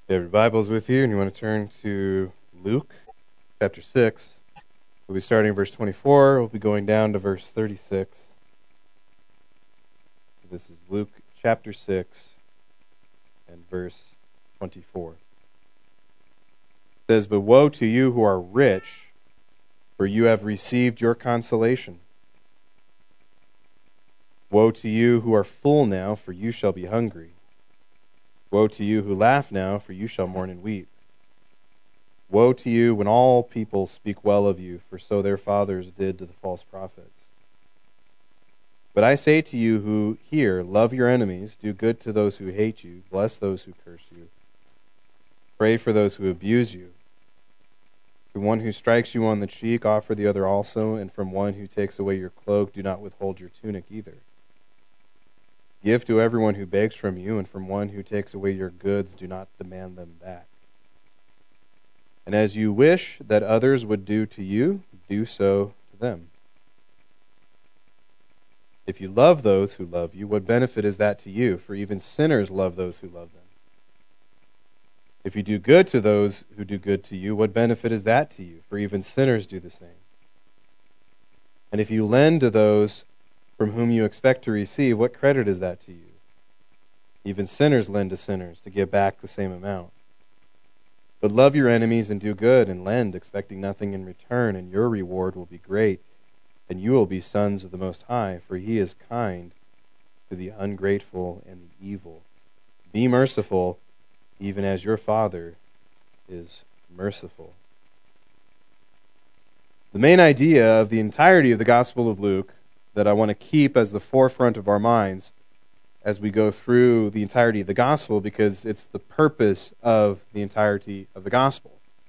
You have your Bibles with you, and you want to turn to Luke chapter 6. We'll be starting at verse 24. We'll be going down to verse 36. This is Luke chapter 6 and verse 24. It says, "But woe to you who are rich, for you have received your consolation. Woe to you who are full now, for you shall be hungry. Woe to you who laugh now, for you shall mourn and weep. Woe to you when all people speak well of you, for so their fathers did to the false prophets. But I say to you who hear, love your enemies, do good to those who hate you, bless those who curse you. Pray for those who abuse you. To one who strikes you on the cheek, offer the other also, and from one who takes away your cloak, do not withhold your tunic either. Give to everyone who begs from you, and from one who takes away your goods, do not demand them back. And as you wish that others would do to you, do so to them. If you love those who love you, what benefit is that to you? For even sinners love those who love them. If you do good to those who do good to you, what benefit is that to you? For even sinners do the same. And if you lend to those from whom you expect to receive, what credit is that to you? Even sinners lend to sinners to get back the same amount. But love your enemies and do good and lend, expecting nothing in return, and your reward will be great, and you will be sons of the Most High, for He is kind to the ungrateful and the evil. Be merciful, even as your Father is merciful." The main idea of the entirety of the Gospel of Luke that I want to keep as the forefront of our minds as we go through the entirety of the Gospel, because it's the purpose of the entirety of the Gospel,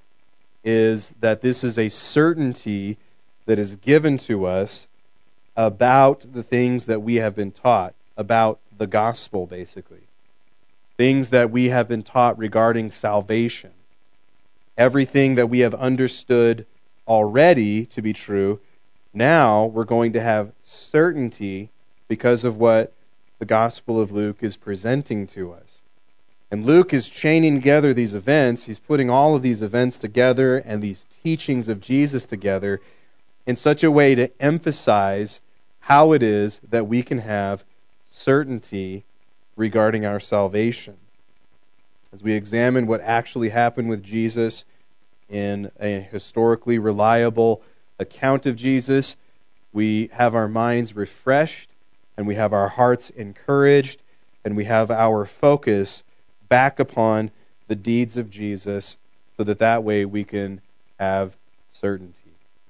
is that this is a certainty that is given to us about the things that we have been taught, about the Gospel, basically. Things that we have been taught regarding salvation. Everything that we have understood already to be true, now we're going to have certainty because of what the Gospel of Luke is presenting to us. And Luke is chaining together these events. He's putting all of these events together and these teachings of Jesus together in such a way to emphasize how it is that we can have certainty regarding our salvation. As we examine what actually happened with Jesus in a historically reliable account of Jesus, we have our minds refreshed, and we have our hearts encouraged, and we have our focus back upon the deeds of Jesus, so that way we can have certainty.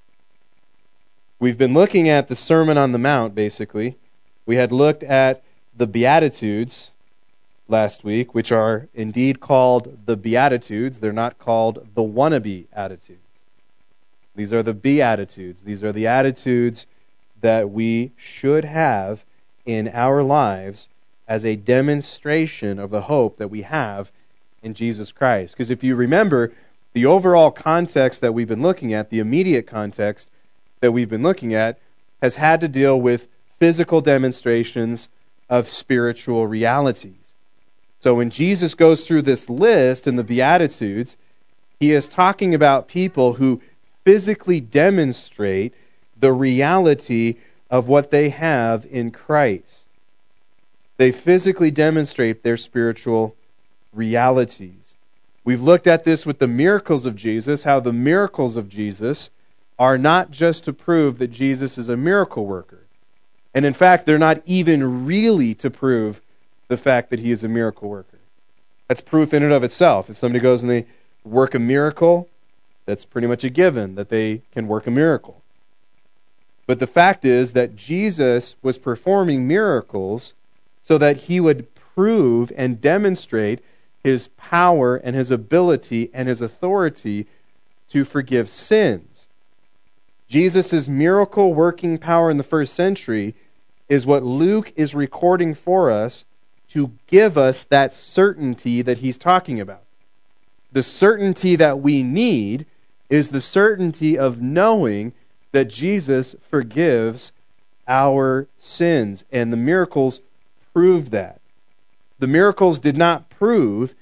We've been looking at the Sermon on the Mount, basically. We had looked at the Beatitudes last week, which are indeed called the Beatitudes. They're not called the wannabe attitudes. These are the Beatitudes. These are the attitudes that we should have in our lives as a demonstration of the hope that we have in Jesus Christ. Because if you remember, the overall context that we've been looking at, the immediate context that we've been looking at, has had to deal with physical demonstrations of spiritual realities. So when Jesus goes through this list in the Beatitudes, He is talking about people who physically demonstrate the reality of what they have in Christ. They physically demonstrate their spiritual realities. We've looked at this with the miracles of Jesus, how the miracles of Jesus are not just to prove that Jesus is a miracle worker. And in fact, they're not even really to prove the fact that He is a miracle worker. That's proof in and of itself. If somebody goes and they work a miracle, that's pretty much a given that they can work a miracle. But the fact is that Jesus was performing miracles so that He would prove and demonstrate His power and His ability and His authority to forgive sins. Jesus' miracle working power in the first century is what Luke is recording for us to give us that certainty that he's talking about. The certainty that we need is the certainty of knowing that Jesus forgives our sins. And the miracles proved that. The miracles did not prove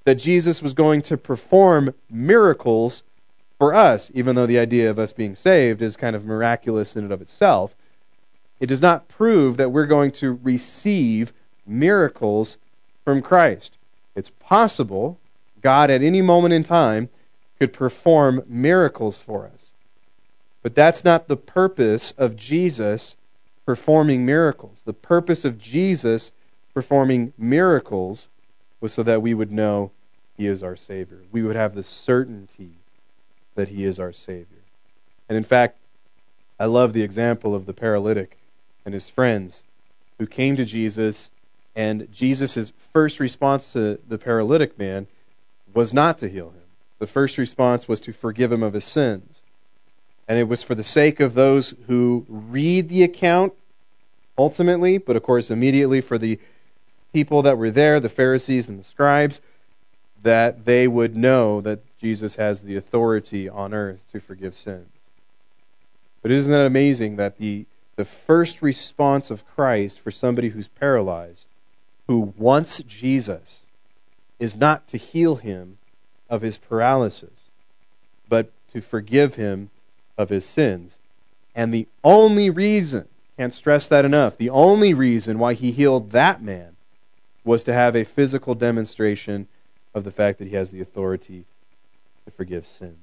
that Jesus was going to perform miracles for us, even though the idea of us being saved is kind of miraculous in and of itself. It does not prove that we're going to receive miracles from Christ. It's possible God at any moment in time could perform miracles for us. But that's not the purpose of Jesus performing miracles. The purpose of Jesus performing miracles was so that we would know He is our Savior. We would have the certainty that He is our Savior. And in fact, I love the example of the paralytic and his friends who came to Jesus, and Jesus' first response to the paralytic man was not to heal him. The first response was to forgive him of his sins. And it was for the sake of those who read the account ultimately, but of course immediately for the people that were there, the Pharisees and the scribes, that they would know that Jesus has the authority on earth to forgive sins. But isn't that amazing that the first response of Christ for somebody who's paralyzed, who wants Jesus, is not to heal him of his paralysis, but to forgive him of his sins. And the only reason, can't stress that enough, the only reason why he healed that man was to have a physical demonstration of the fact that he has the authority to forgive sins.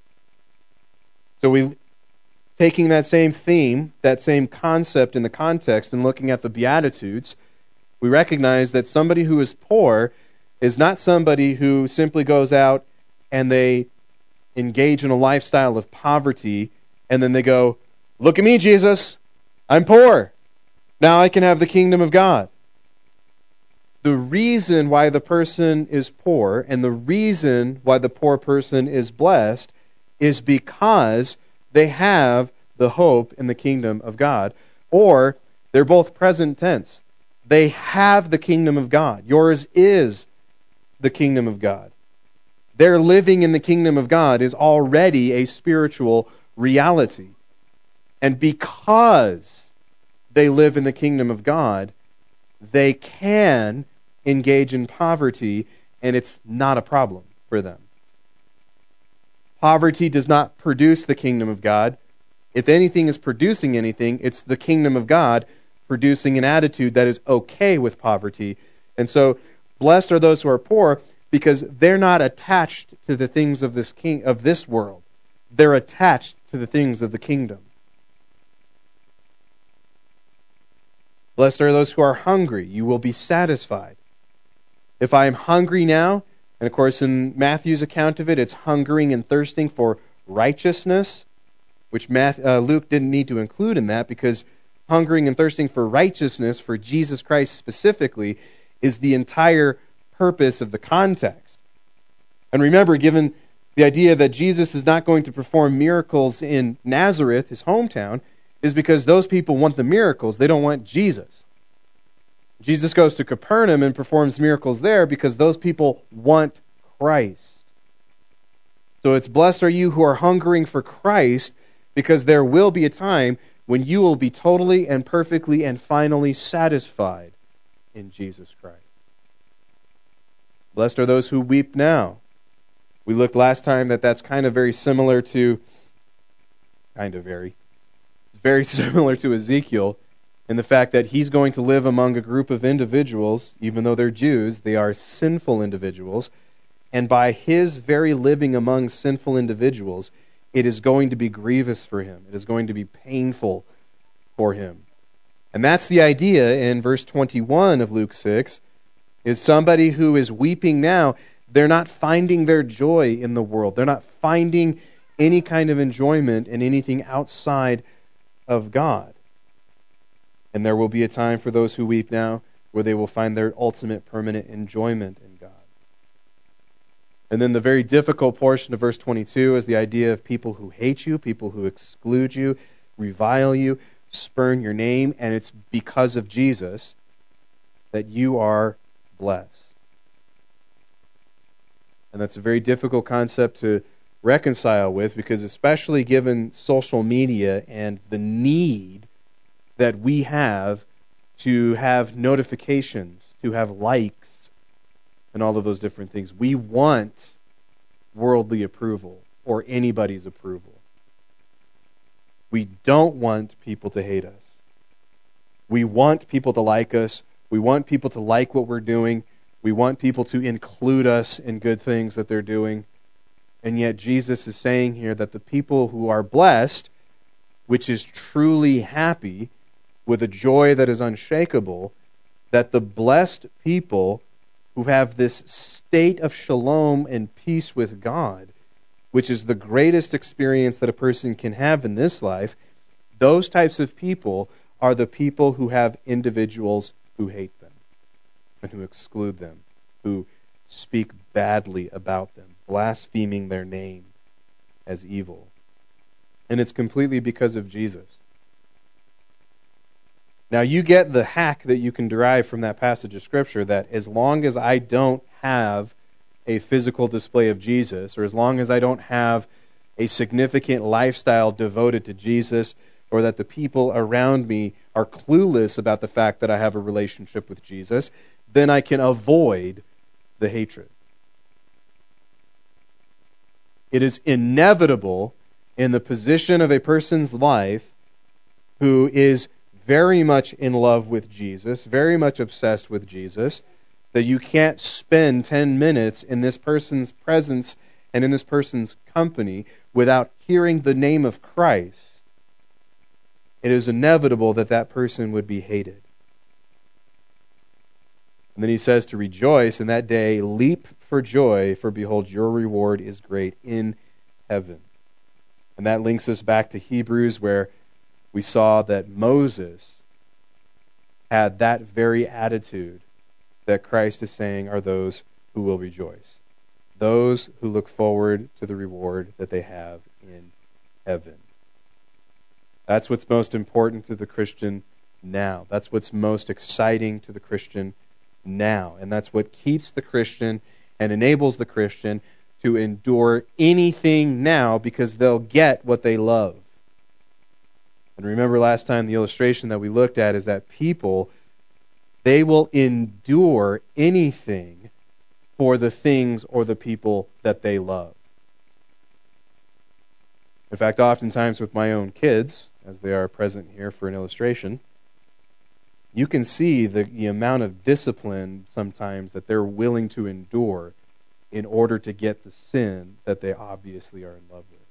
So taking that same theme, that same concept in the context, and looking at the Beatitudes, we recognize that somebody who is poor is not somebody who simply goes out and they engage in a lifestyle of poverty and then they go, "Look at me, Jesus, I'm poor. Now I can have the kingdom of God." The reason why the person is poor and the reason why the poor person is blessed is because they have the hope in the kingdom of God. Or they're both present tense. They have the kingdom of God. Yours is the kingdom of God. Their living in the kingdom of God is already a spiritual reality. And because they live in the kingdom of God, they can engage in poverty, and it's not a problem for them. Poverty does not produce the kingdom of God. If anything is producing anything, it's the kingdom of God producing an attitude that is okay with poverty. And so, blessed are those who are poor because they're not attached to the things of this world. They're attached to the things of the kingdom. Blessed are those who are hungry. You will be satisfied. If I am hungry now, and of course in Matthew's account of it, it's hungering and thirsting for righteousness, which Luke didn't need to include in that because hungering and thirsting for righteousness for Jesus Christ specifically is the entire purpose of the context. And remember, given the idea that Jesus is not going to perform miracles in Nazareth, his hometown, is because those people want the miracles. They don't want Jesus. Jesus goes to Capernaum and performs miracles there because those people want Christ. So it's blessed are you who are hungering for Christ, because there will be a time when you will be totally and perfectly and finally satisfied in Jesus Christ. Blessed are those who weep now. We looked last time that that's very similar to Ezekiel, in the fact that he's going to live among a group of individuals, even though they're Jews, they are sinful individuals, and by his very living among sinful individuals, it is going to be grievous for him. It is going to be painful for him. And that's the idea in verse 21 of Luke 6, is somebody who is weeping now, they're not finding their joy in the world. They're not finding any kind of enjoyment in anything outside of God. And there will be a time for those who weep now where they will find their ultimate permanent enjoyment in God. And then the very difficult portion of verse 22 is the idea of people who hate you, people who exclude you, revile you, spurn your name, and it's because of Jesus that you are blessed. And that's a very difficult concept to reconcile with, because especially given social media and the need that we have to have notifications, to have likes, and all of those different things. We want worldly approval or anybody's approval. We don't want people to hate us. We want people to like us. We want people to like what we're doing. We want people to include us in good things that they're doing. And yet Jesus is saying here that the people who are blessed, which is truly happy, with a joy that is unshakable, that the blessed people who have this state of shalom and peace with God, which is the greatest experience that a person can have in this life, those types of people are the people who have individuals who hate them and who exclude them, who speak badly about them, blaspheming their name as evil. And it's completely because of Jesus. Now you get the hack that you can derive from that passage of Scripture, that as long as I don't have a physical display of Jesus, or as long as I don't have a significant lifestyle devoted to Jesus, or that the people around me are clueless about the fact that I have a relationship with Jesus, then I can avoid the hatred. It is inevitable in the position of a person's life who is very much in love with Jesus, very much obsessed with Jesus, that you can't spend 10 minutes in this person's presence and in this person's company without hearing the name of Christ. It is inevitable that that person would be hated. And then he says to rejoice in that day, leap for joy, for behold, your reward is great in heaven. And that links us back to Hebrews, where we saw that Moses had that very attitude that Christ is saying are those who will rejoice. Those who look forward to the reward that they have in heaven. That's what's most important to the Christian now. That's what's most exciting to the Christian now. And that's what keeps the Christian and enables the Christian to endure anything now, because they'll get what they love. And remember last time the illustration that we looked at is that people, they will endure anything for the things or the people that they love. In fact, oftentimes with my own kids, as they are present here for an illustration, you can see the amount of discipline sometimes that they're willing to endure in order to get the sin that they obviously are in love with.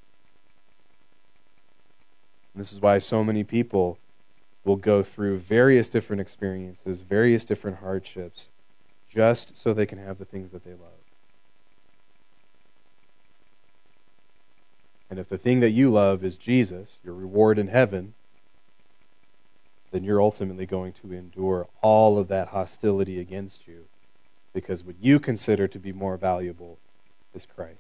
And this is why so many people will go through various different experiences, various different hardships, just so they can have the things that they love. And if the thing that you love is Jesus, your reward in heaven, then you're ultimately going to endure all of that hostility against you, because what you consider to be more valuable is Christ.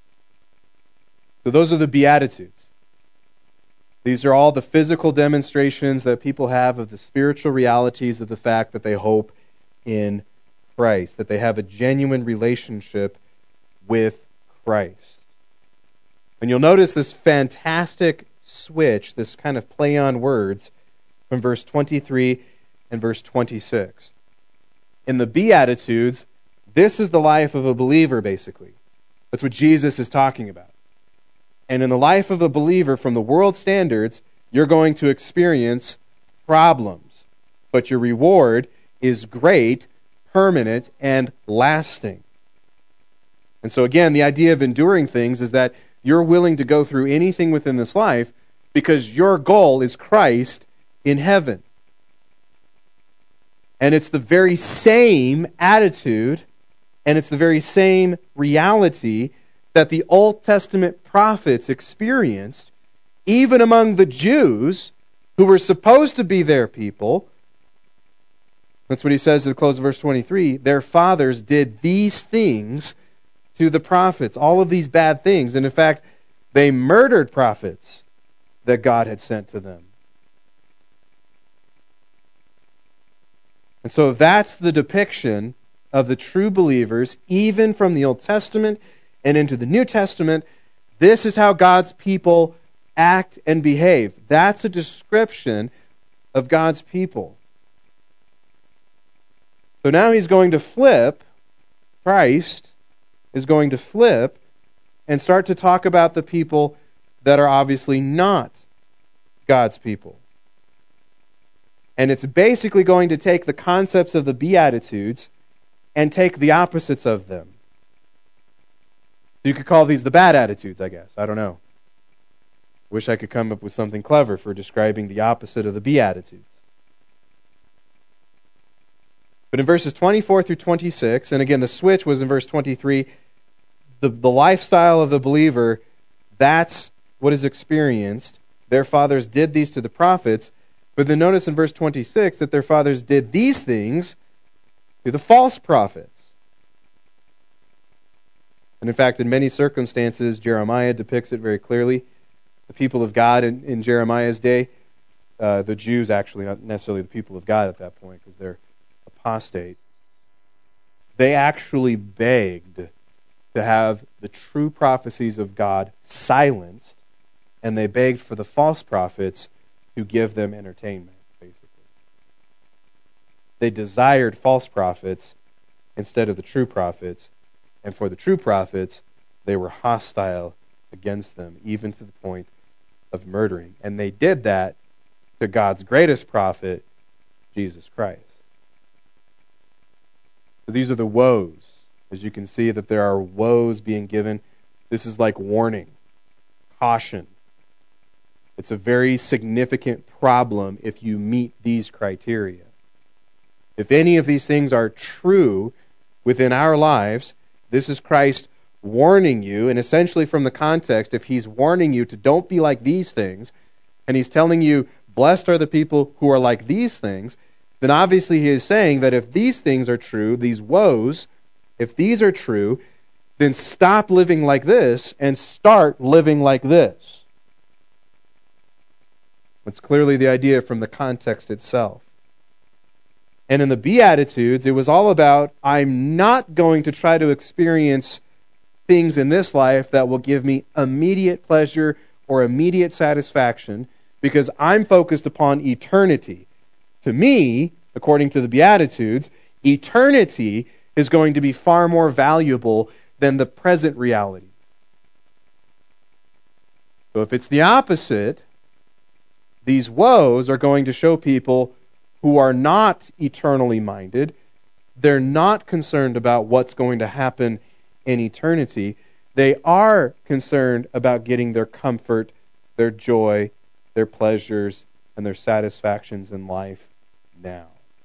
So those are the Beatitudes. These are all the physical demonstrations that people have of the spiritual realities of the fact that they hope in Christ, that they have a genuine relationship with Christ. And you'll notice this fantastic switch, this kind of play on words from verse 23 and verse 26. In the Beatitudes, this is the life of a believer, basically. That's what Jesus is talking about. And in the life of a believer, from the world standards, you're going to experience problems. But your reward is great, permanent, and lasting. And so again, the idea of enduring things is that you're willing to go through anything within this life because your goal is Christ in heaven. And it's the very same attitude and it's the very same reality that the Old Testament prophets experienced, even among the Jews who were supposed to be their people. That's what he says at the close of verse 23. Their fathers did these things to the prophets, all of these bad things. And in fact, they murdered prophets that God had sent to them. And so that's the depiction of the true believers, even from the Old Testament and into the New Testament. This is how God's people act and behave. That's a description of God's people. So now he's going to flip Christ is going to flip and start to talk about the people that are obviously not God's people. And it's basically going to take the concepts of the Beatitudes and take the opposites of them. You could call these the bad attitudes, I guess. I don't know. Wish I could come up with something clever for describing the opposite of the Beatitudes. But in verses 24 through 26, and again, the switch was in verse 23, the lifestyle of the believer, that's what is experienced. Their fathers did these to the prophets, but then notice in verse 26 that their fathers did these things to the false prophets. And in fact, in many circumstances, Jeremiah depicts it very clearly. The people of God in Jeremiah's day, the Jews actually, not necessarily the people of God at that point, because they're apostate, they actually begged to have the true prophecies of God silenced, and they begged for the false prophets to give them entertainment, basically. They desired false prophets instead of the true prophets, and for the true prophets, they were hostile against them, even to the point of murdering. And they did that to God's greatest prophet, Jesus Christ. So these are the woes. As you can see that there are woes being given. This is like warning, caution. It's a very significant problem if you meet these criteria. If any of these things are true within our lives, this is Christ warning you, and essentially from the context, if he's warning you to don't be like these things, and he's telling you, blessed are the people who are like these things, then obviously he is saying that if these things are true, these woes, if these are true, then stop living like this and start living like this. That's clearly the idea from the context itself. And in the Beatitudes, it was all about, I'm not going to try to experience things in this life that will give me immediate pleasure or immediate satisfaction, because I'm focused upon eternity. To me, according to the Beatitudes, eternity is going to be far more valuable than the present reality. So if it's the opposite, these woes are going to show people who are not eternally minded. They're not concerned about what's going to happen in eternity. They are concerned about getting their comfort, their joy, their pleasures, and their satisfactions in life now.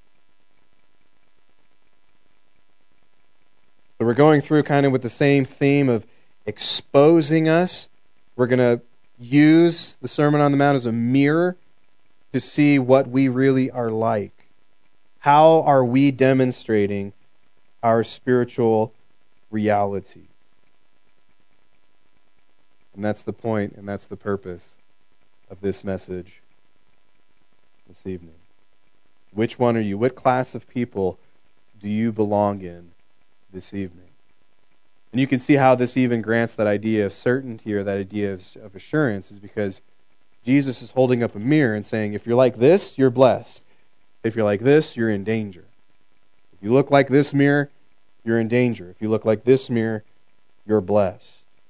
So we're going through kind of with the same theme of exposing us. We're going to use the Sermon on the Mount as a mirror to see what we really are like. How are we demonstrating our spiritual reality? And that's the point, and that's the purpose of this message this evening. Which one are you? What class of people do you belong in this evening? And you can see how this even grants that idea of certainty or that idea of assurance, is because Jesus is holding up a mirror and saying, if you're like this, you're blessed. If you're like this, you're in danger. If you look like this mirror, you're in danger. If you look like this mirror, you're blessed.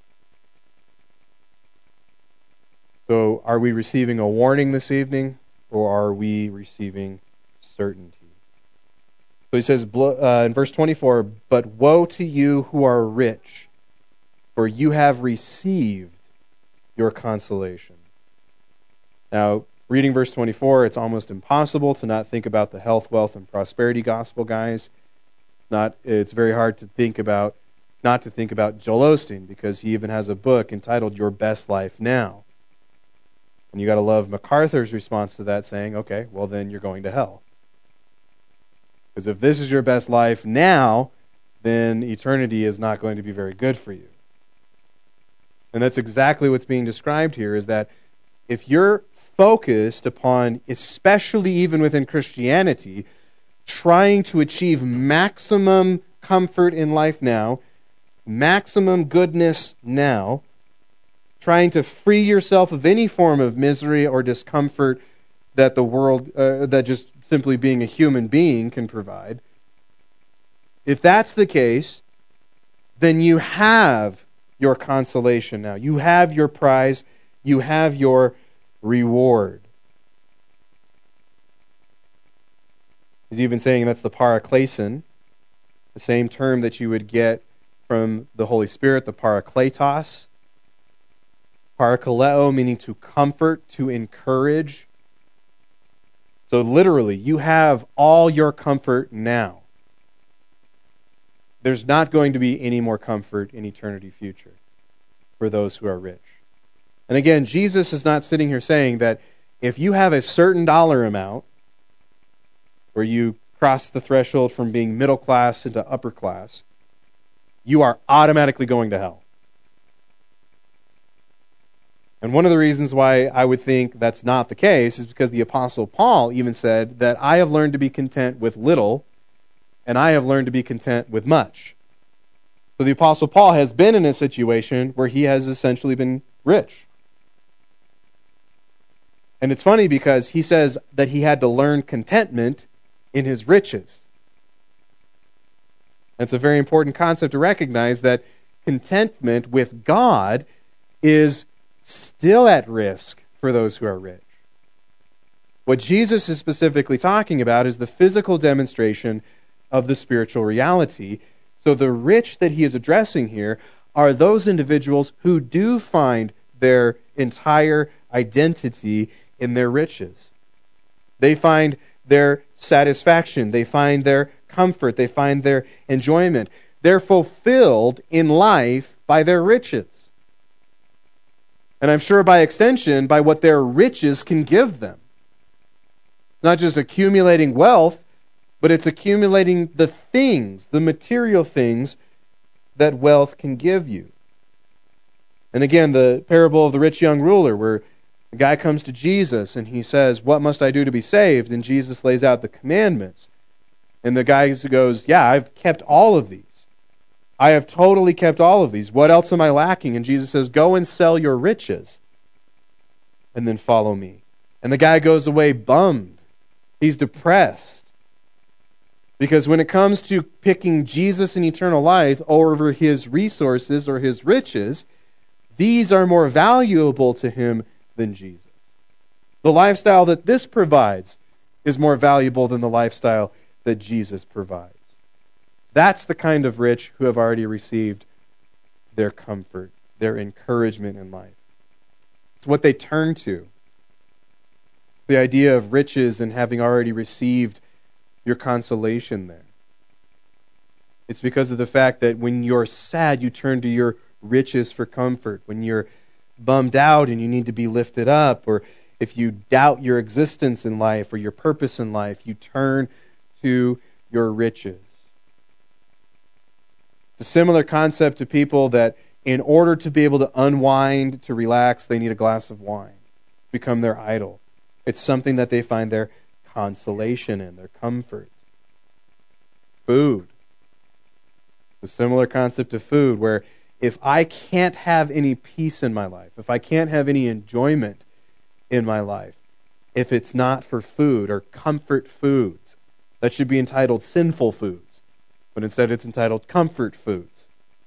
So are we receiving a warning this evening, or are we receiving certainty? So he says in verse 24, but woe to you who are rich, for you have received your consolation. Now, reading verse 24, it's almost impossible to not think about the health, wealth, and prosperity gospel, guys. It's very hard to think about, not to think about Joel Osteen, because he even has a book entitled Your Best Life Now. And you got to love MacArthur's response to that, saying, okay, well then you're going to hell. Because if this is your best life now, then eternity is not going to be very good for you. And that's exactly what's being described here, is that if you're focused upon, especially even within Christianity, trying to achieve maximum comfort in life now, maximum goodness now, trying to free yourself of any form of misery or discomfort that the world, that just simply being a human being can provide, if that's the case, then you have your consolation now. You have your prize. You have your reward. He's even saying that's the paraklesion, the same term that you would get from the Holy Spirit, the parakletos. Parakaleo, meaning to comfort, to encourage. So literally, you have all your comfort now. There's not going to be any more comfort in eternity future for those who are rich. And again, Jesus is not sitting here saying that if you have a certain dollar amount, where you cross the threshold from being middle class into upper class, you are automatically going to hell. And one of the reasons why I would think that's not the case is because the Apostle Paul even said that I have learned to be content with little, and I have learned to be content with much. So the Apostle Paul has been in a situation where he has essentially been rich. And it's funny because he says that he had to learn contentment in his riches. It's a very important concept to recognize that contentment with God is still at risk for those who are rich. What Jesus is specifically talking about is the physical demonstration of the spiritual reality. So the rich that he is addressing here are those individuals who do find their entire identity in their riches. They find their satisfaction, they find their comfort, they find their enjoyment. They're fulfilled in life by their riches. And I'm sure by extension, by what their riches can give them. Not just accumulating wealth, but it's accumulating the things, the material things that wealth can give you. And again, the parable of the rich young ruler, where the guy comes to Jesus and he says, "What must I do to be saved?" And Jesus lays out the commandments. And the guy goes, "Yeah, I've kept all of these. I have totally kept all of these. What else am I lacking?" And Jesus says, "Go and sell your riches and then follow me." And the guy goes away bummed. He's depressed. Because when it comes to picking Jesus and eternal life over his resources or his riches, these are more valuable to him than Jesus. The lifestyle that this provides is more valuable than the lifestyle that Jesus provides. That's the kind of rich who have already received their comfort, their encouragement in life. It's what they turn to. The idea of riches and having already received your consolation there. It's because of the fact that when you're sad, you turn to your riches for comfort. When you're bummed out and you need to be lifted up, or if you doubt your existence in life or your purpose in life, you turn to your riches. It's a similar concept to people that in order to be able to unwind, to relax, they need a glass of wine. Become their idol. It's something that they find their consolation in, their comfort. Food. It's a similar concept to food, where if I can't have any peace in my life, if I can't have any enjoyment in my life, if it's not for food or comfort foods, that should be entitled sinful foods, but instead it's entitled comfort foods,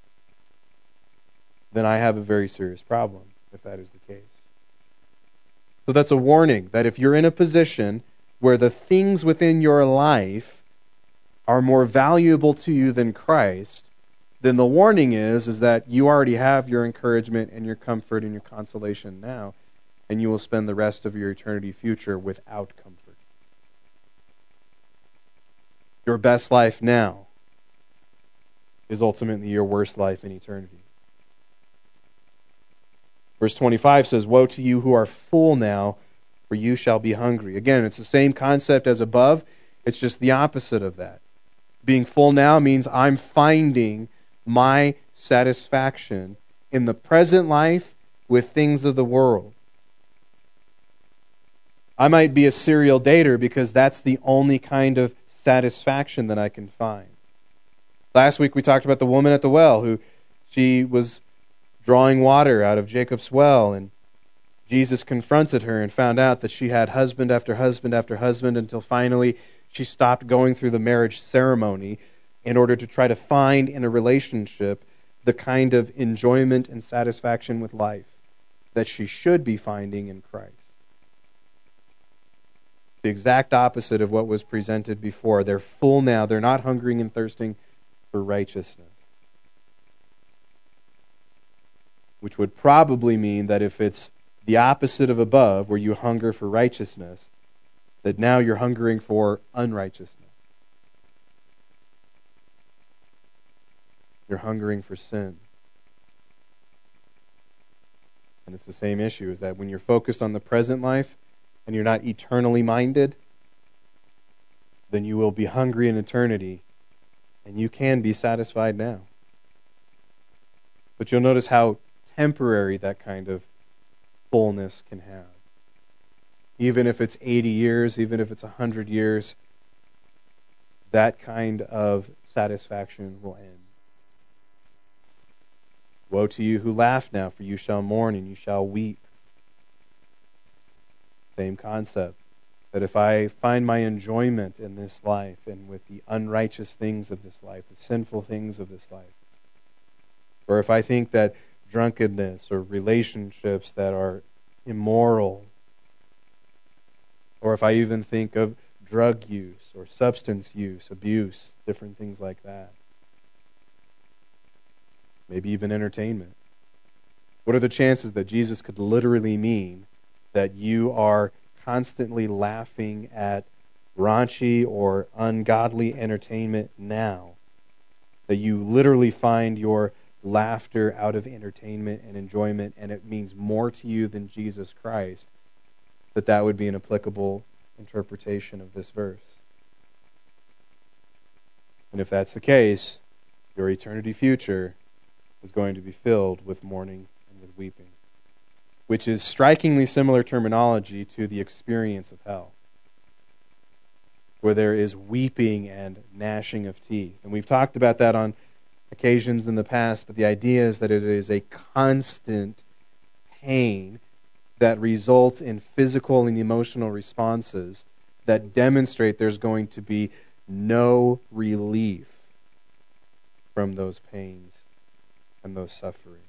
then I have a very serious problem if that is the case. So that's a warning that if you're in a position where the things within your life are more valuable to you than Christ, then the warning is that you already have your encouragement and your comfort and your consolation now, and you will spend the rest of your eternity future without comfort. Your best life now is ultimately your worst life in eternity. Verse 25 says, "Woe to you who are full now, for you shall be hungry." Again, it's the same concept as above. It's just the opposite of that. Being full now means I'm finding my satisfaction in the present life with things of the world. I might be a serial dater because that's the only kind of satisfaction that I can find. Last week we talked about the woman at the well who she was drawing water out of Jacob's well, and Jesus confronted her and found out that she had husband after husband after husband until finally she stopped going through the marriage ceremony in order to try to find in a relationship the kind of enjoyment and satisfaction with life that she should be finding in Christ. The exact opposite of what was presented before. They're full now. They're not hungering and thirsting for righteousness. Which would probably mean that if it's the opposite of above, where you hunger for righteousness, that now you're hungering for unrighteousness. You're hungering for sin. And it's the same issue, is that when you're focused on the present life and you're not eternally minded, then you will be hungry in eternity, and you can be satisfied now. But you'll notice how temporary that kind of fullness can have. Even if it's 80 years, even if it's 100 years, that kind of satisfaction will end. Woe to you who laugh now, for you shall mourn and you shall weep. Same concept. That if I find my enjoyment in this life and with the unrighteous things of this life, the sinful things of this life, or if I think that drunkenness or relationships that are immoral, or if I even think of drug use or substance use, abuse, different things like that, maybe even entertainment, what are the chances that Jesus could literally mean that you are constantly laughing at raunchy or ungodly entertainment now? That you literally find your laughter out of entertainment and enjoyment, and it means more to you than Jesus Christ, that would be an applicable interpretation of this verse. And if that's the case, your eternity future is going to be filled with mourning and with weeping, which is strikingly similar terminology to the experience of hell, where there is weeping and gnashing of teeth. And we've talked about that on occasions in the past, but the idea is that it is a constant pain that results in physical and emotional responses that demonstrate there's going to be no relief from those pains and those sufferings.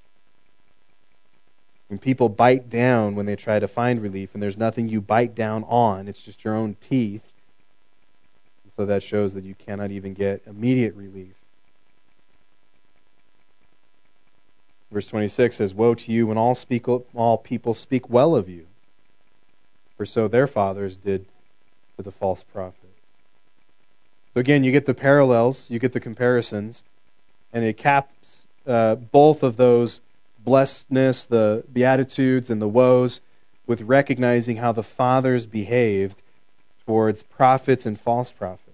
When people bite down when they try to find relief, and there's nothing you bite down on, it's just your own teeth. And so that shows that you cannot even get immediate relief. Verse 26 says, "Woe to you when all people speak well of you, for so their fathers did to the false prophets." So again, you get the parallels, you get the comparisons, and it caps both of those blessedness, the beatitudes and the woes, with recognizing how the fathers behaved towards prophets and false prophets.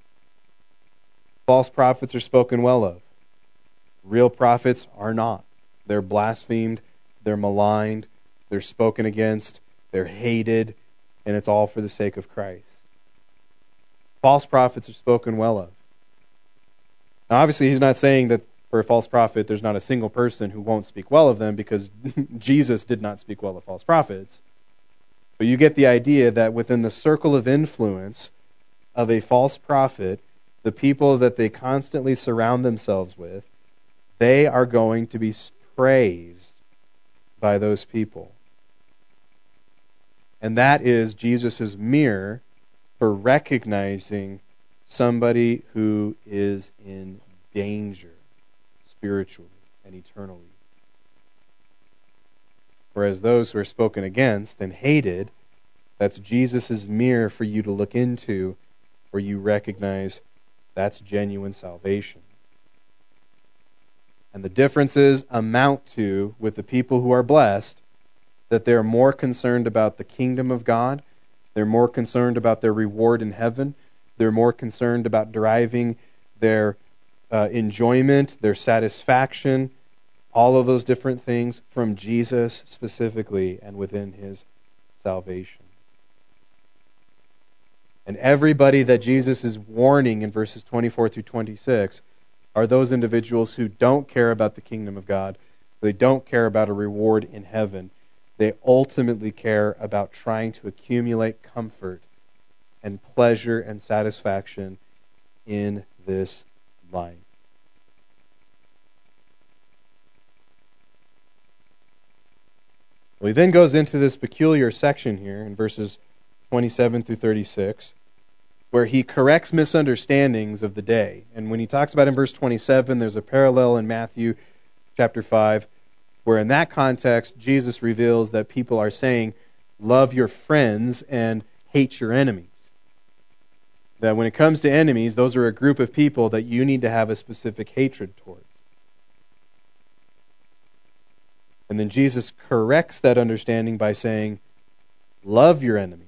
False prophets are spoken well of. Real prophets are not. They're blasphemed, they're maligned, they're spoken against, they're hated, and it's all for the sake of Christ. False prophets are spoken well of. Now, obviously, he's not saying that for a false prophet, there's not a single person who won't speak well of them, because Jesus did not speak well of false prophets. But you get the idea that within the circle of influence of a false prophet, the people that they constantly surround themselves with, they are going to be praised by those people. And that is Jesus' mirror for recognizing somebody who is in danger spiritually and eternally. Whereas those who are spoken against and hated, that's Jesus' mirror for you to look into, where you recognize that's genuine salvation. And the differences amount to, with the people who are blessed, that they're more concerned about the kingdom of God, they're more concerned about their reward in heaven, they're more concerned about deriving their enjoyment, their satisfaction, all of those different things from Jesus specifically and within his salvation. And everybody that Jesus is warning in verses 24 through 26 are those individuals who don't care about the kingdom of God. They don't care about a reward in heaven. They ultimately care about trying to accumulate comfort and pleasure and satisfaction in this life. Well, he then goes into this peculiar section here in verses 27 through 36, where he corrects misunderstandings of the day. And when he talks about in verse 27, there's a parallel in Matthew chapter 5, where in that context, Jesus reveals that people are saying, love your friends and hate your enemies. That when it comes to enemies, those are a group of people that you need to have a specific hatred towards. And then Jesus corrects that understanding by saying, love your enemy.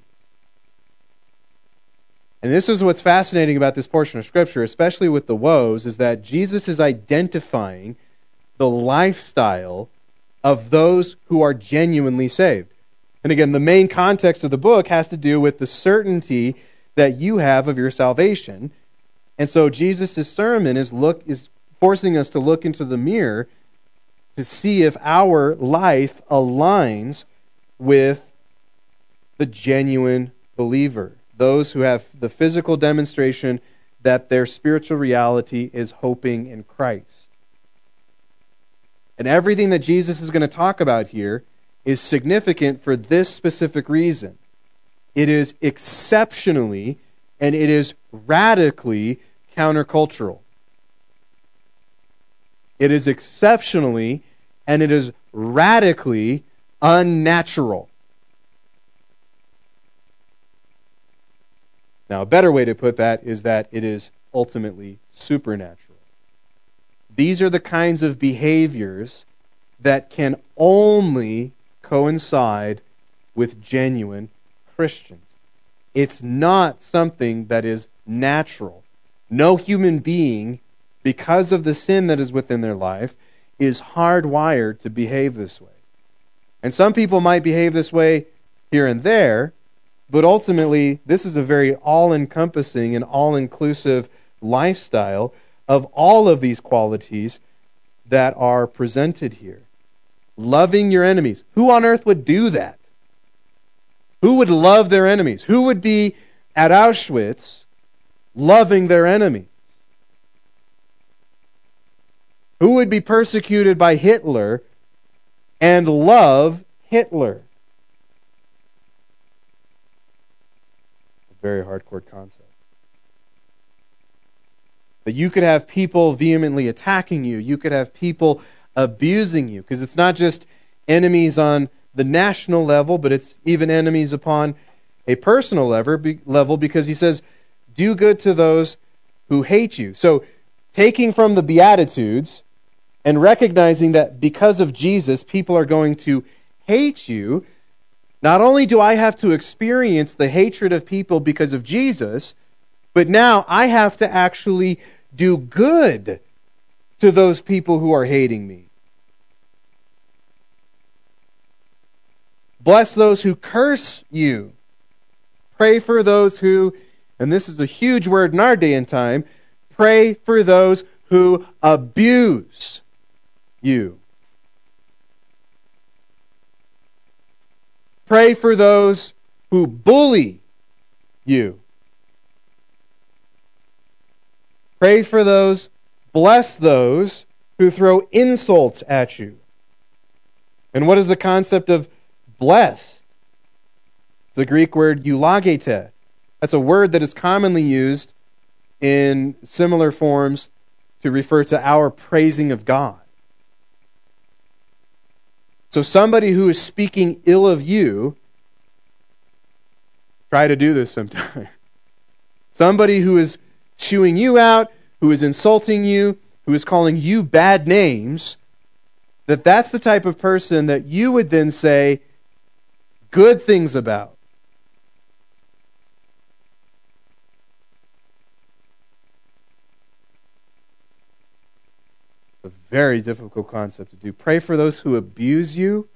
And this is what's fascinating about this portion of Scripture, especially with the woes, is that Jesus is identifying the lifestyle of those who are genuinely saved. And again, the main context of the book has to do with the certainty that you have of your salvation. And so Jesus' sermon is forcing us to look into the mirror to see if our life aligns with the genuine believer, those who have the physical demonstration that their spiritual reality is hoping in Christ. And everything that Jesus is going to talk about here is significant for this specific reason. It is exceptionally and it is radically countercultural. It is exceptionally and it is radically unnatural. Now, a better way to put that is that it is ultimately supernatural. These are the kinds of behaviors that can only coincide with genuine Christians. It's not something that is natural. No human being, because of the sin that is within their life, is hardwired to behave this way. And some people might behave this way here and there, but ultimately, this is a very all-encompassing and all-inclusive lifestyle of all of these qualities that are presented here. Loving your enemies. Who on earth would do that? Who would love their enemies? Who would be at Auschwitz loving their enemy? Who would be persecuted by Hitler and love Hitler? A very hardcore concept. That you could have people vehemently attacking you. You could have people abusing you. Because it's not just enemies on the national level, but it's even enemies upon a personal level, because he says, do good to those who hate you. So, taking from the Beatitudes and recognizing that because of Jesus, people are going to hate you, not only do I have to experience the hatred of people because of Jesus, but now I have to actually do good to those people who are hating me. Bless those who curse you. Pray for those who, and this is a huge word in our day and time, pray for those who abuse you. Pray for those who bully you. Pray for those, bless those who throw insults at you. And what is the concept of blessed? It's the Greek word eulogete. That's a word that is commonly used in similar forms to refer to our praising of God. So somebody who is speaking ill of you, try to do this sometime. Somebody who is chewing you out, who is insulting you, who is calling you bad names, that's the type of person that you would then say good things about. A very difficult concept to do. Pray for those who abuse you.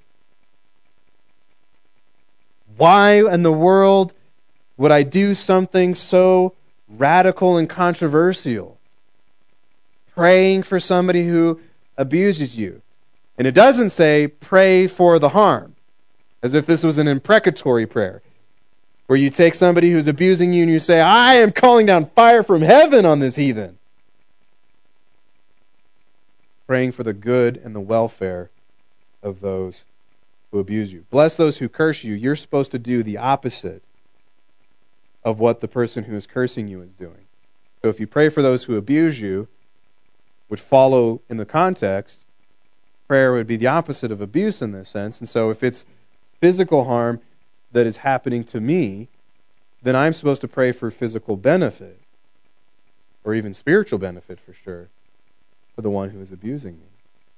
Why in the world would I do something so radical and controversial? Praying for somebody who abuses you. And it doesn't say pray for the harm, as if this was an imprecatory prayer, where you take somebody who's abusing you and you say, I am calling down fire from heaven on this heathen. Praying for the good and the welfare of those who abuse you. Bless those who curse you. You're supposed to do the opposite of what the person who is cursing you is doing. So if you pray for those who abuse you, would follow in the context, prayer would be the opposite of abuse in this sense. And so if it's physical harm that is happening to me, then I'm supposed to pray for physical benefit, or even spiritual benefit for sure, for the one who is abusing me.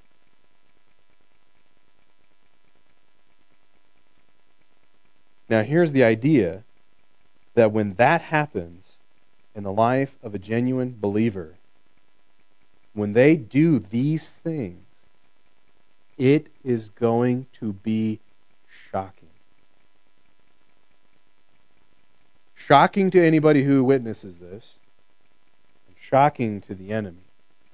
Now here's the idea that when that happens in the life of a genuine believer, when they do these things, it is going to be shocking. Shocking to anybody who witnesses this, and shocking to the enemy.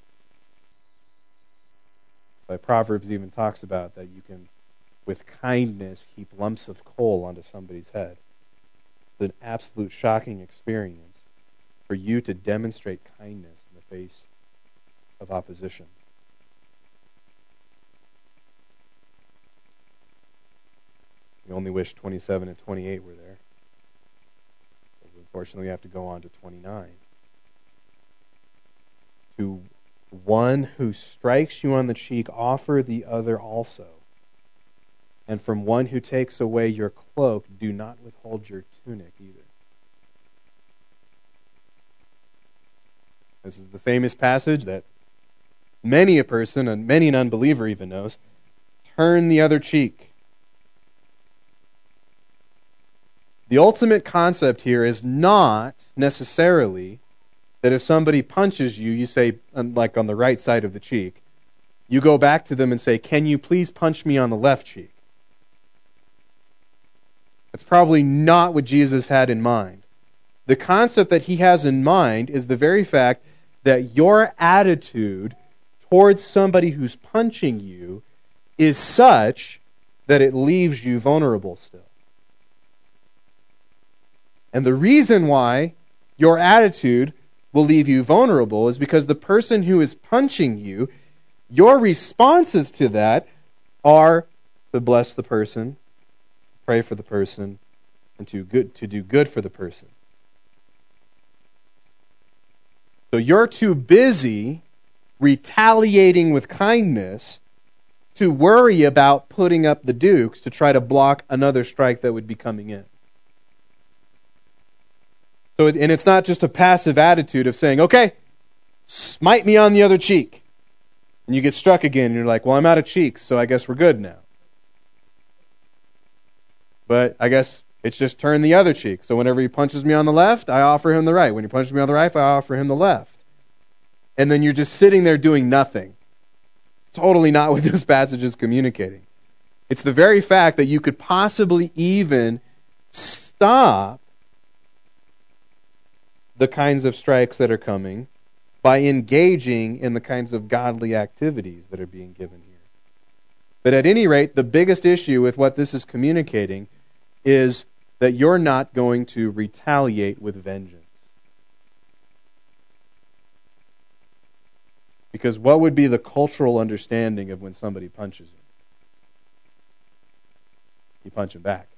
Like Proverbs even talks about that you can, with kindness, heap lumps of coal onto somebody's head. It's an absolute shocking experience for you to demonstrate kindness in the face of opposition. We only wish 27 and 28 were there. But unfortunately, we have to go on to 29. To one who strikes you on the cheek, offer the other also. And from one who takes away your cloak, do not withhold your tunic either. This is the famous passage that many a person, and many an unbeliever even knows. Turn the other cheek. The ultimate concept here is not necessarily that if somebody punches you, you say, like on the right side of the cheek, you go back to them and say, can you please punch me on the left cheek? That's probably not what Jesus had in mind. The concept that he has in mind is the very fact that your attitude towards somebody who's punching you is such that it leaves you vulnerable still. And the reason why your attitude will leave you vulnerable is because the person who is punching you, your responses to that are to bless the person, pray for the person, and to do good for the person. So you're too busy retaliating with kindness to worry about putting up the dukes to try to block another strike that would be coming in. So, and it's not just a passive attitude of saying, okay, smite me on the other cheek. And you get struck again, and you're like, well, I'm out of cheeks, so I guess we're good now. But I guess it's just turn the other cheek. So whenever he punches me on the left, I offer him the right. When he punches me on the right, I offer him the left. And then you're just sitting there doing nothing. It's totally not what this passage is communicating. It's the very fact that you could possibly even stop the kinds of strikes that are coming by engaging in the kinds of godly activities that are being given here. But at any rate, the biggest issue with what this is communicating is that you're not going to retaliate with vengeance. Because what would be the cultural understanding of when somebody punches you? You punch him back.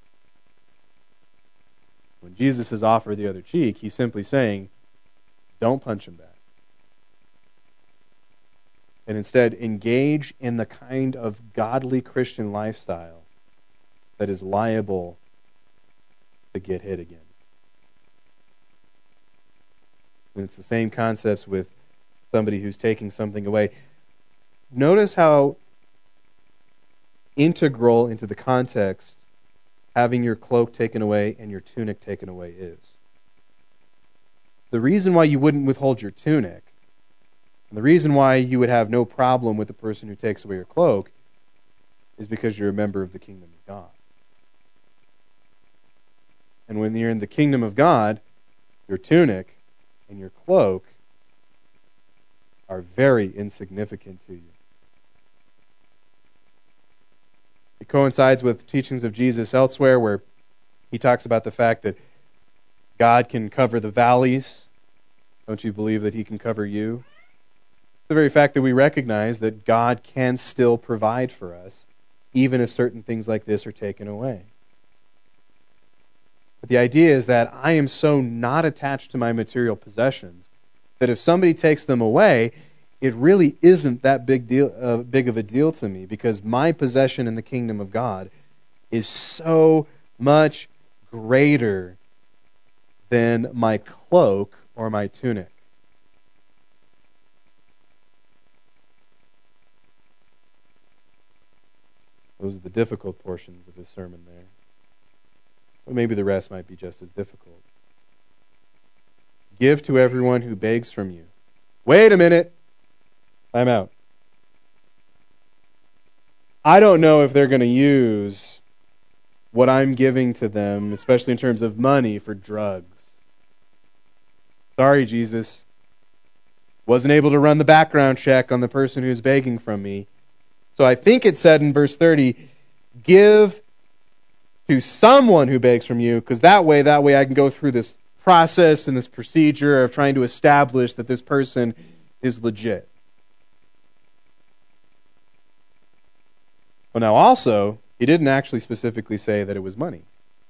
When Jesus has offered the other cheek, he's simply saying, don't punch him back. And instead, engage in the kind of godly Christian lifestyle that is liable to get hit again. And it's the same concepts with somebody who's taking something away. Notice how integral into the context having your cloak taken away and your tunic taken away is. The reason why you wouldn't withhold your tunic, and the reason why you would have no problem with the person who takes away your cloak, is because you're a member of the kingdom of God. And when you're in the kingdom of God, your tunic and your cloak are very insignificant to you. It coincides with teachings of Jesus elsewhere where he talks about the fact that God can cover the valleys. Don't you believe that he can cover you? The very fact that we recognize that God can still provide for us even if certain things like this are taken away. But the idea is that I am so not attached to my material possessions that if somebody takes them away, it really isn't that big of a deal to me, because my possession in the kingdom of God is so much greater than my cloak or my tunic. Those are the difficult portions of his sermon there. But maybe the rest might be just as difficult. Give to everyone who begs from you. Wait a minute. I'm out. I don't know if they're going to use what I'm giving to them, especially in terms of money, for drugs. Sorry, Jesus. Wasn't able to run the background check on the person who's begging from me. So I think it said in verse 30, give to someone who begs from you, because that way I can go through this process and this procedure of trying to establish that this person is legit. Well, now also, he didn't actually specifically say that it was money.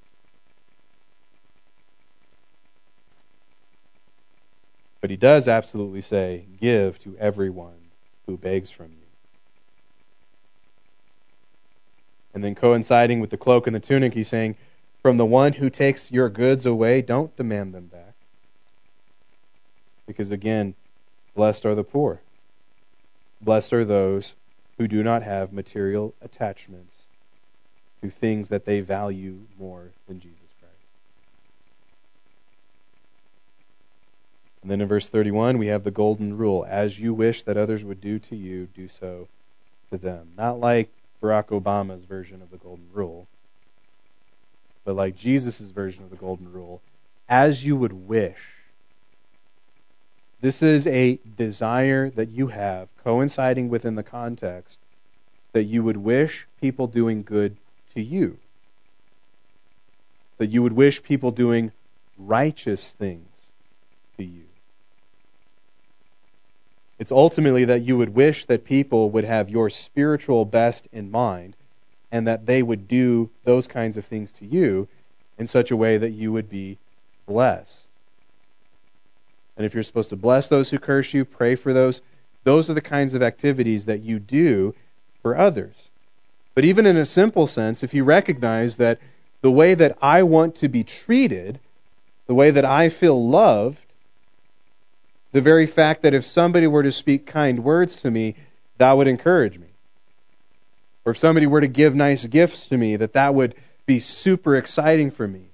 But he does absolutely say, give to everyone who begs from you. And then coinciding with the cloak and the tunic, he's saying, from the one who takes your goods away, don't demand them back. Because again, blessed are the poor. Blessed are those who do not have material attachments to things that they value more than Jesus Christ. And then in verse 31, we have the golden rule. As you wish that others would do to you, do so to them. Not like Barack Obama's version of the golden rule, but like Jesus' version of the golden rule, as you would wish. This is a desire that you have, coinciding within the context, that you would wish people doing good to you. That you would wish people doing righteous things to you. It's ultimately that you would wish that people would have your spiritual best in mind, and that they would do those kinds of things to you in such a way that you would be blessed. And if you're supposed to bless those who curse you, pray for those are the kinds of activities that you do for others. But even in a simple sense, if you recognize that the way that I want to be treated, the way that I feel loved, the very fact that if somebody were to speak kind words to me, that would encourage me. Or if somebody were to give nice gifts to me, that would be super exciting for me.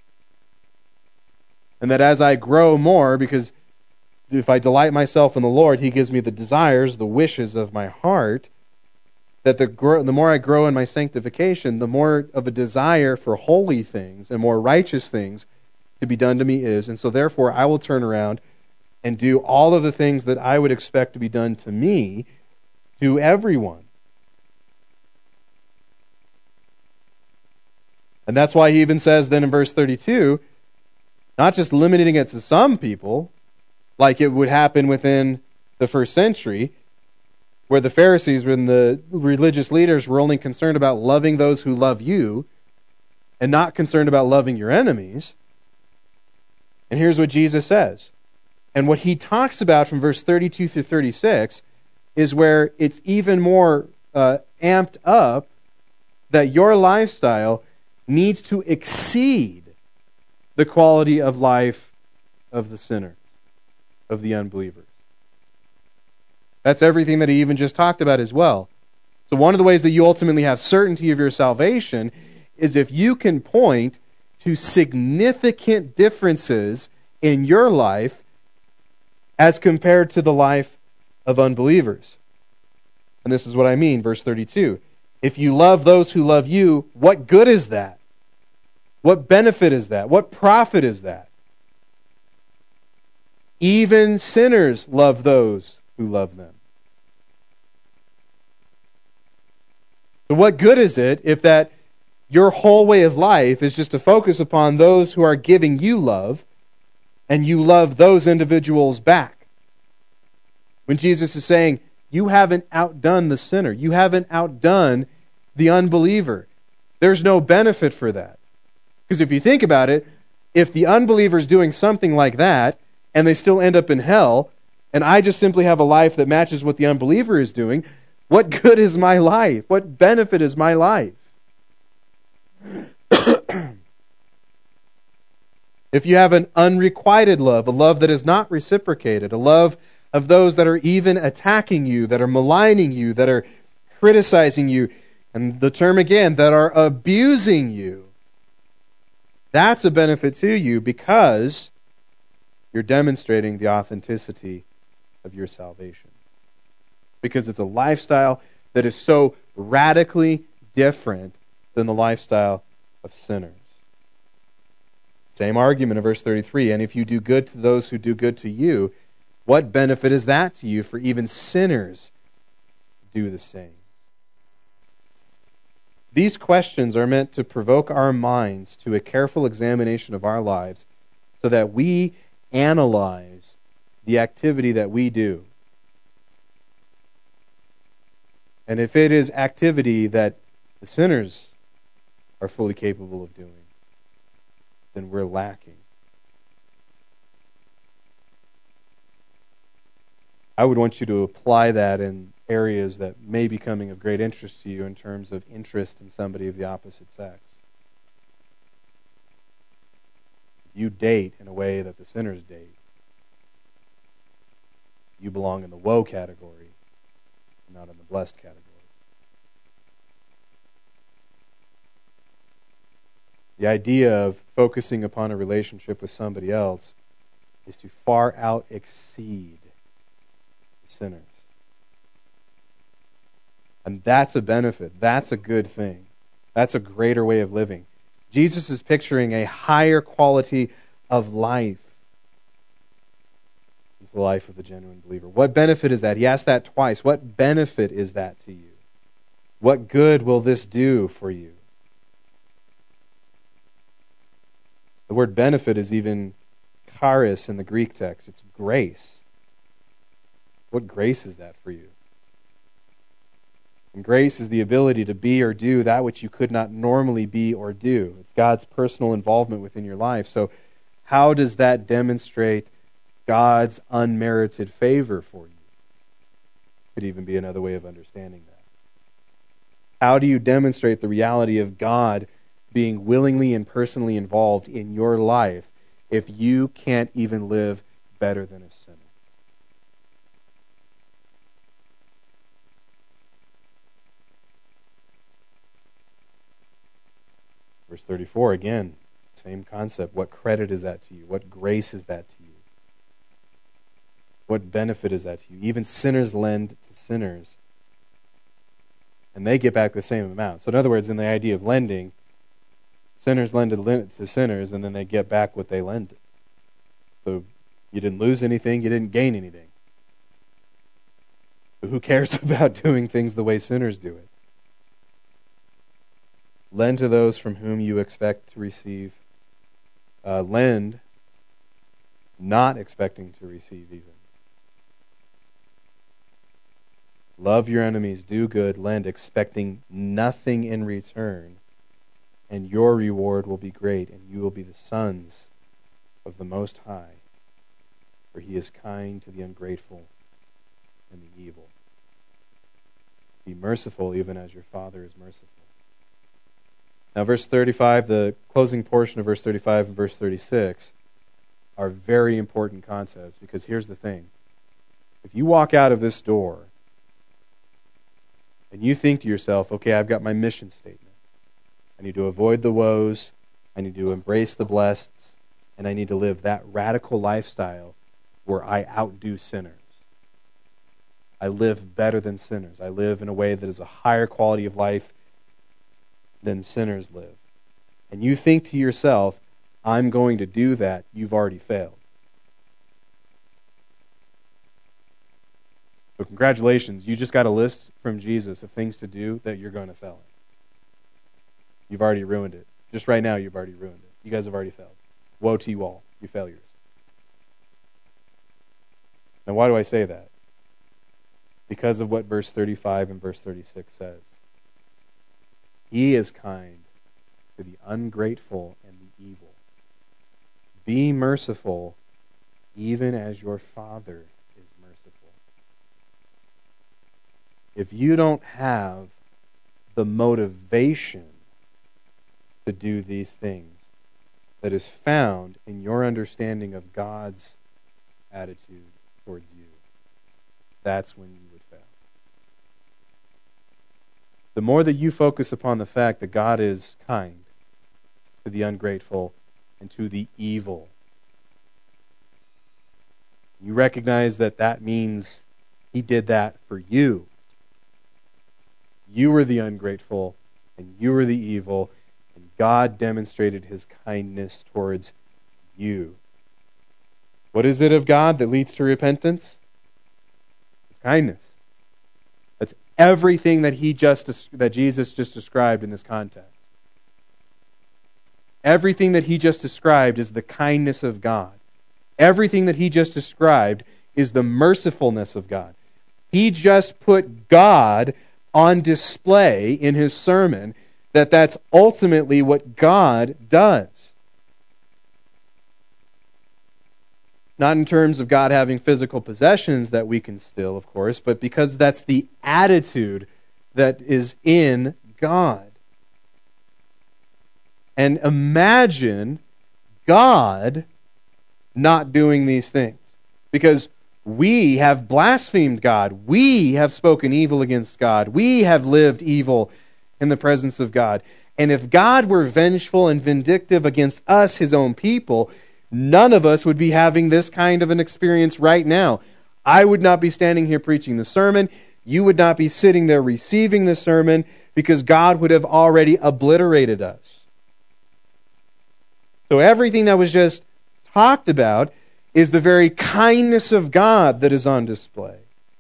And that as I grow more, because if I delight myself in the Lord, He gives me the desires, the wishes of my heart, that the more I grow in my sanctification, the more of a desire for holy things and more righteous things to be done to me is. And so therefore, I will turn around and do all of the things that I would expect to be done to me, to everyone. And that's why he even says then in verse 32, not just limiting it to some people, like it would happen within the first century, where the Pharisees and the religious leaders were only concerned about loving those who love you and not concerned about loving your enemies. And here's what Jesus says. And what he talks about from verse 32 through 36 is where it's even more amped up that your lifestyle needs to exceed the quality of life of the sinner, of the unbeliever. That's everything that he even just talked about as well. So one of the ways that you ultimately have certainty of your salvation is if you can point to significant differences in your life as compared to the life of unbelievers. And this is what I mean, verse 32. If you love those who love you, what good is that? What benefit is that? What profit is that? Even sinners love those who love them. So what good is it if that your whole way of life is just to focus upon those who are giving you love, and you love those individuals back? When Jesus is saying, you haven't outdone the sinner. You haven't outdone the unbeliever. There's no benefit for that. Because if you think about it, if the unbeliever is doing something like that, and they still end up in hell, and I just simply have a life that matches what the unbeliever is doing, what good is my life? What benefit is my life? If you have an unrequited love, a love that is not reciprocated, a love of those that are even attacking you, that are maligning you, that are criticizing you, and the term again, that are abusing you, that's a benefit to you because you're demonstrating the authenticity of your salvation. Because it's a lifestyle that is so radically different than the lifestyle of sinners. Same argument in verse 33. And if you do good to those who do good to you, what benefit is that to you? For even sinners do the same. These questions are meant to provoke our minds to a careful examination of our lives so that we analyze the activity that we do. And if it is activity that the sinners are fully capable of doing, then we're lacking. I would want you to apply that in areas that may be coming of great interest to you in terms of interest in somebody of the opposite sex. You date in a way that the sinners date. You belong in the woe category, not in the blessed category. The idea of focusing upon a relationship with somebody else is to far out exceed sinners. And that's a benefit. That's a good thing. That's a greater way of living. Jesus is picturing a higher quality of life. It's the life of the genuine believer. What benefit is that? He asked that twice. What benefit is that to you? What good will this do for you? The word benefit is even charis in the Greek text. It's grace. What grace is that for you? And grace is the ability to be or do that which you could not normally be or do. It's God's personal involvement within your life. So how does that demonstrate God's unmerited favor for you? Could even be another way of understanding that. How do you demonstrate the reality of God being willingly and personally involved in your life if you can't even live better than a sinner? Verse 34, again, same concept. What credit is that to you? What grace is that to you? What benefit is that to you? Even sinners lend to sinners, and they get back the same amount. So in other words, in the idea of lending, sinners lend to sinners, and then they get back what they lend. So you didn't lose anything, you didn't gain anything. But who cares about doing things the way sinners do it? Lend to those from whom you expect to receive. Lend, not expecting to receive even. Love your enemies, do good, lend, expecting nothing in return, and your reward will be great, and you will be the sons of the Most High, for He is kind to the ungrateful and the evil. Be merciful even as your Father is merciful. Now, verse 35, the closing portion of verse 35 and verse 36 are very important concepts, because here's the thing. If you walk out of this door and you think to yourself, okay, I've got my mission statement. I need to avoid the woes, I need to embrace the blessed, and I need to live that radical lifestyle where I outdo sinners. I live better than sinners. I live in a way that is a higher quality of life than sinners live. And you think to yourself, I'm going to do that, you've already failed. So congratulations, you just got a list from Jesus of things to do that you're going to fail at. You've already ruined it. Just right now, you've already ruined it. You guys have already failed. Woe to you all, you failures. Now, why do I say that? Because of what verse 35 and verse 36 says. He is kind to the ungrateful and the evil. Be merciful, even as your Father is merciful. If you don't have the motivation to do these things that is found in your understanding of God's attitude towards you, that's when you would fail. The more that you focus upon the fact that God is kind to the ungrateful and to the evil, you recognize that that means He did that for you. You were the ungrateful and you were the evil, and God demonstrated His kindness towards you. What is it of God that leads to repentance? His kindness. That's everything that Jesus just described in this context. Everything that He just described is the kindness of God. Everything that He just described is the mercifulness of God. He just put God on display in His sermon, that's ultimately what God does. Not in terms of God having physical possessions that we can steal, of course, but because that's the attitude that is in God. And imagine God not doing these things. Because we have blasphemed God. We have spoken evil against God. We have lived evil in the presence of God. And if God were vengeful and vindictive against us, His own people, none of us would be having this kind of an experience right now. I would not be standing here preaching the sermon. You would not be sitting there receiving the sermon, because God would have already obliterated us. So everything that was just talked about is the very kindness of God that is on display.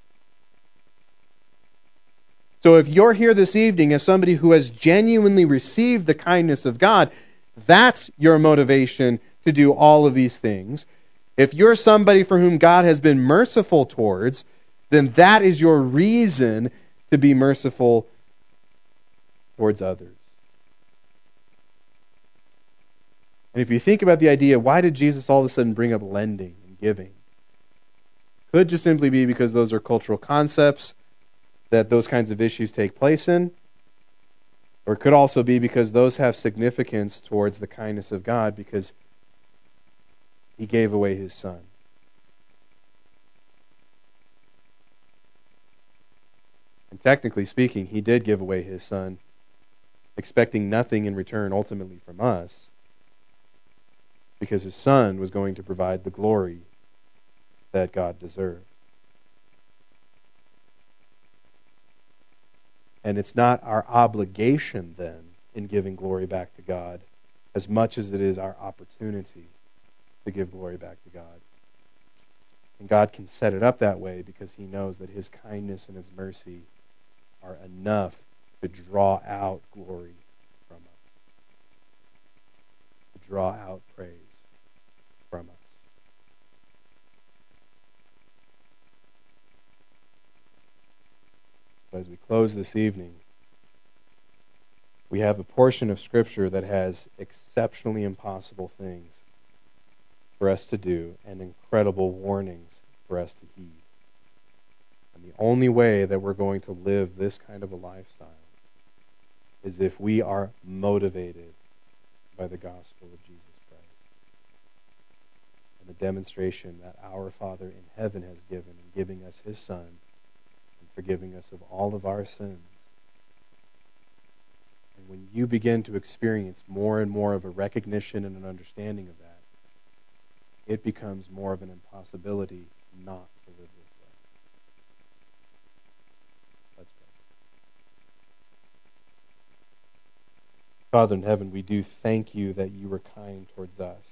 So if you're here this evening as somebody who has genuinely received the kindness of God, that's your motivation to do all of these things. If you're somebody for whom God has been merciful towards, then that is your reason to be merciful towards others. And if you think about the idea, why did Jesus all of a sudden bring up lending and giving? Could just simply be because those are cultural concepts that those kinds of issues take place in. Or it could also be because those have significance towards the kindness of God, because He gave away His Son. And technically speaking, He did give away His Son, expecting nothing in return ultimately from us, because His Son was going to provide the glory that God deserved. And it's not our obligation then in giving glory back to God as much as it is our opportunity to give glory back to God. And God can set it up that way because He knows that His kindness and His mercy are enough to draw out glory from us, to draw out praise from us. As we close this evening, we have a portion of Scripture that has exceptionally impossible things for us to do and incredible warnings for us to heed. And the only way that we're going to live this kind of a lifestyle is if we are motivated by the gospel of Jesus Christ and the demonstration that our Father in heaven has given in giving us His Son, forgiving us of all of our sins. And when you begin to experience more and more of a recognition and an understanding of that, it becomes more of an impossibility not to live this way. Let's pray. Father in heaven, we do thank You that You were kind towards us,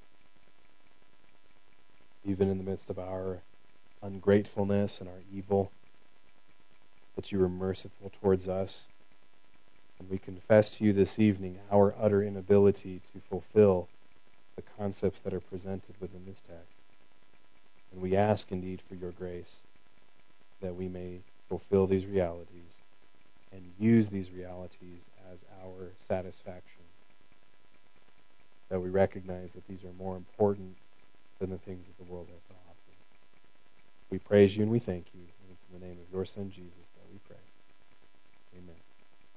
even in the midst of our ungratefulness and our evil, that You were merciful towards us. And we confess to You this evening our utter inability to fulfill the concepts that are presented within this text. And we ask indeed for Your grace that we may fulfill these realities and use these realities as our satisfaction. That we recognize that these are more important than the things that the world has to offer. We praise you and we thank you. And it's in the name of your Son, Jesus.